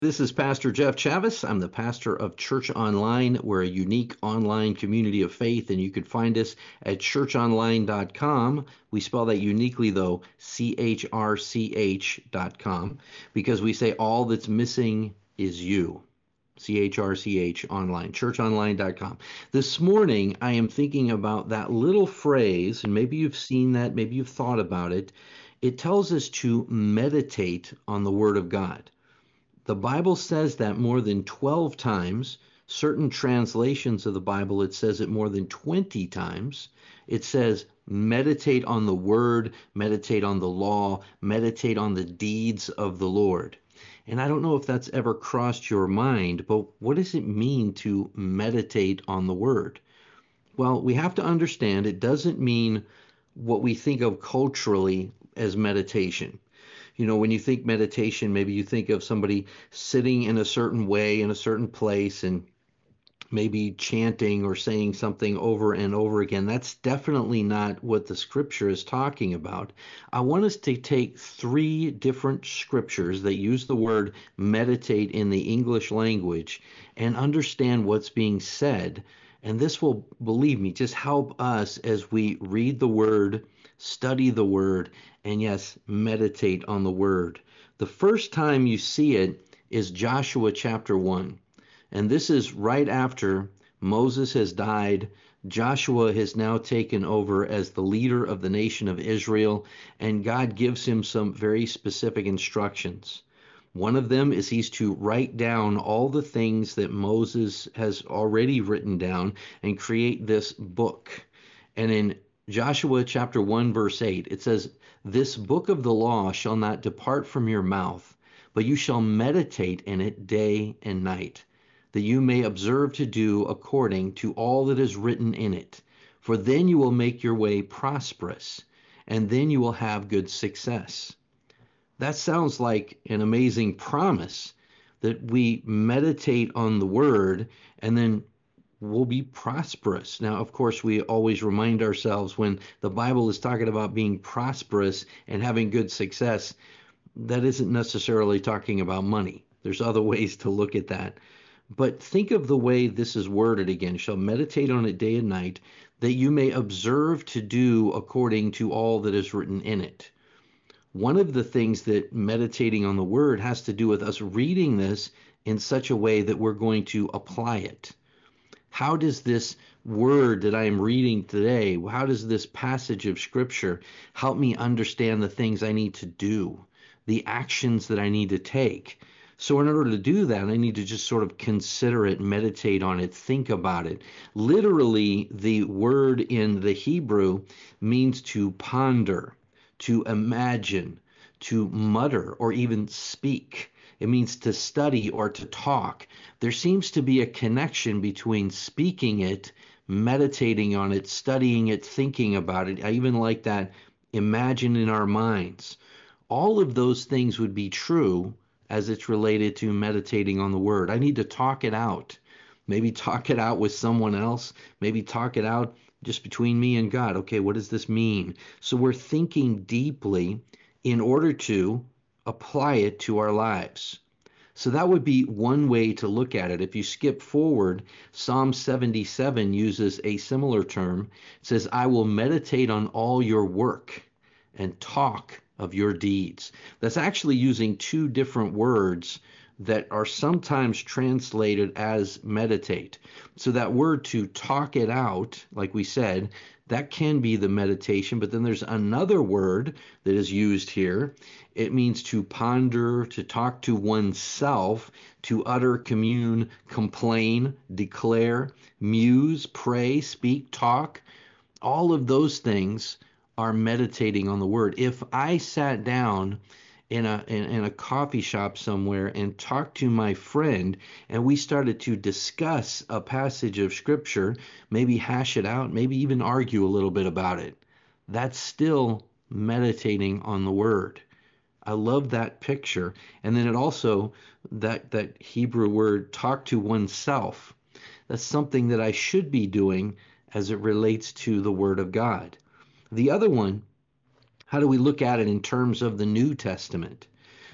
This is Pastor Jeff Chavis. I'm the pastor of Church Online. We're a unique online community of faith, and you can find us at churchonline.com. We spell that uniquely, though, CHRCH.com, because we say all that's missing is you. CHRCH online, churchonline.com. This morning, I am thinking about that little phrase, and maybe you've seen that, maybe you've thought about it. It tells us to meditate on the Word of God. The Bible says that more than 12 times. Certain translations of the Bible, it says it more than 20 times. It says, meditate on the Word, meditate on the law, meditate on the deeds of the Lord. And I don't know if that's ever crossed your mind, but what does it mean to meditate on the Word? Well, we have to understand it doesn't mean what we think of culturally as meditation. You know, when you think meditation, maybe you think of somebody sitting in a certain way in a certain place and maybe chanting or saying something over and over again. That's definitely not what the scripture is talking about. I want us to take three different scriptures that use the word meditate in the English language and understand what's being said. And this will, believe me, just help us as we read the word, study the word, and yes, meditate on the word. The first time you see it is Joshua chapter 1. And this is right after Moses has died. Joshua has now taken over as the leader of the nation of Israel, and God gives him some very specific instructions. One of them is he's to write down all the things that Moses has already written down and create this book. And in Joshua chapter 1, verse 8, it says, "This book of the law shall not depart from your mouth, but you shall meditate in it day and night, that you may observe to do according to all that is written in it. For then you will make your way prosperous, and then you will have good success." That sounds like an amazing promise that we meditate on the word and then we'll be prosperous. Now, of course, we always remind ourselves when the Bible is talking about being prosperous and having good success, that isn't necessarily talking about money. There's other ways to look at that. But think of the way this is worded again. Shall meditate on it day and night, that you may observe to do according to all that is written in it. One of the things that meditating on the word has to do with us reading this in such a way that we're going to apply it. How does this word that I am reading today, how does this passage of scripture help me understand the things I need to do, the actions that I need to take? So in order to do that, I need to just sort of consider it, meditate on it, think about it. Literally, the word in the Hebrew means to ponder, to imagine, to mutter, or even speak. It means to study or to talk. There seems to be a connection between speaking it, meditating on it, studying it, thinking about it. I even like that, imagine in our minds. All of those things would be true as it's related to meditating on the word. I need to talk it out. Maybe talk it out with someone else. Maybe talk it out just between me and God. Okay, what does this mean? So we're thinking deeply in order to apply it to our lives. So that would be one way to look at it. If you skip forward, Psalm 77 uses a similar term. It says, "I will meditate on all your work and talk of your deeds." That's actually using two different words that are sometimes translated as meditate. So that word to talk it out, like we said, that can be the meditation, but then there's another word that is used here. It means to ponder, to talk to oneself, to utter, commune, complain, declare, muse, pray, speak, talk. All of those things are meditating on the word. If I sat down in a coffee shop somewhere and talked to my friend and we started to discuss a passage of scripture, maybe hash it out, maybe even argue a little bit about it, that's still meditating on the word. I love that picture. And then it also, that Hebrew word, talk to oneself. That's something that I should be doing as it relates to the word of God. The other one, how do we look at it in terms of the New Testament?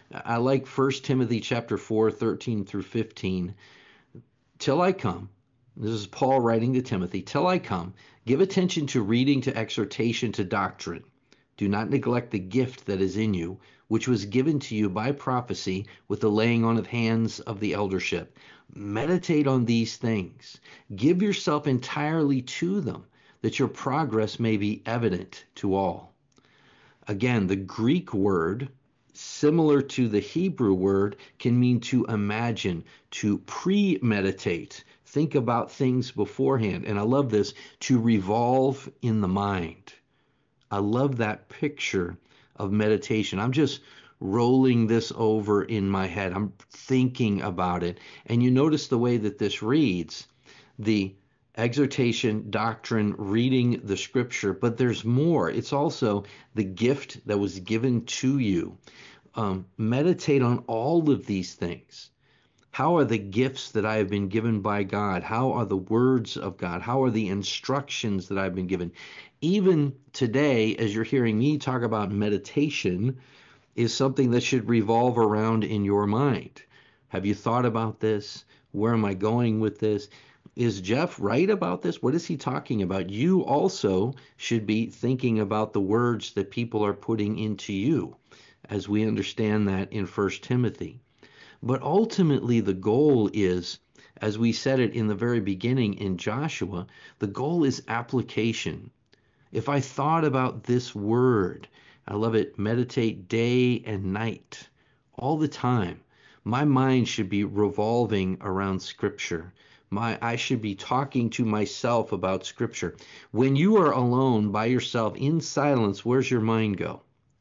I like 1 Timothy chapter 4, 13 through 15. Till I come, this is Paul writing to Timothy, till I come, give attention to reading, to exhortation, to doctrine. Do not neglect the gift that is in you, which was given to you by prophecy with the laying on of hands of the eldership. Meditate on these things. Give yourself entirely to them, that your progress may be evident to all. Again, the Greek word, similar to the Hebrew word, can mean to imagine, to premeditate, think about things beforehand. And I love this, to revolve in the mind. I love that picture of meditation. I'm just rolling this over in my head. I'm thinking about it. And you notice the way that this reads, the exhortation, doctrine, reading the scripture, but there's more. It's also the gift that was given to you. Meditate on all of these things. How are the gifts that I have been given by God? How are the words of God? How are the instructions that I've been given? Even today, as you're hearing me talk about meditation, is something that should revolve around in your mind. Have you thought about this? Where am I going with this? Is Jeff right about this? What is he talking about? You also should be thinking about the words that people are putting into you, as we understand that in 1 Timothy. But ultimately, the goal is, as we said it in the very beginning in Joshua, the goal is application. If I thought about this word, I love it, meditate day and night, all the time, my mind should be revolving around Scripture. I should be talking to myself about Scripture. When you are alone by yourself in silence, where's your mind go?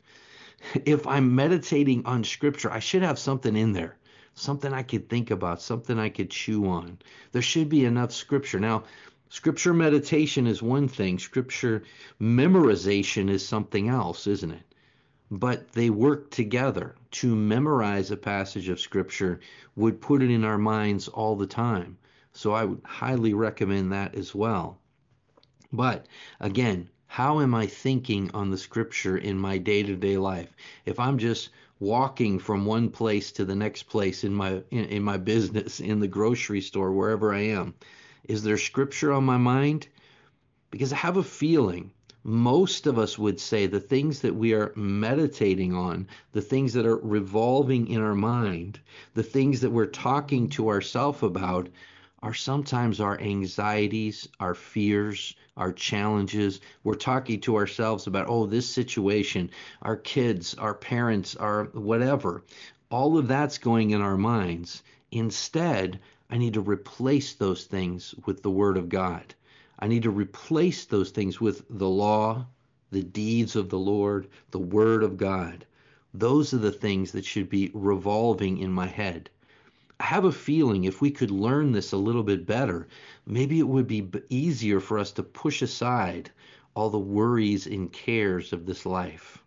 If I'm meditating on Scripture, I should have something in there, something I could think about, something I could chew on. There should be enough Scripture. Now, Scripture meditation is one thing. Scripture memorization is something else, isn't it? But they work together. To memorize a passage of Scripture would put it in our minds all the time. So I would highly recommend that as well. But again, how am I thinking on the Scripture in my day-to-day life? If I'm just walking from one place to the next place in my business, in the grocery store, wherever I am, is there Scripture on my mind? Because I have a feeling most of us would say the things that we are meditating on, the things that are revolving in our mind, the things that we're talking to ourselves about, are sometimes our anxieties, our fears, our challenges. We're talking to ourselves about, oh, this situation, our kids, our parents, our whatever. All of that's going in our minds. Instead, I need to replace those things with the Word of God. I need to replace those things with the law, the deeds of the Lord, the Word of God. Those are the things that should be revolving in my head. I have a feeling if we could learn this a little bit better, maybe it would be easier for us to push aside all the worries and cares of this life.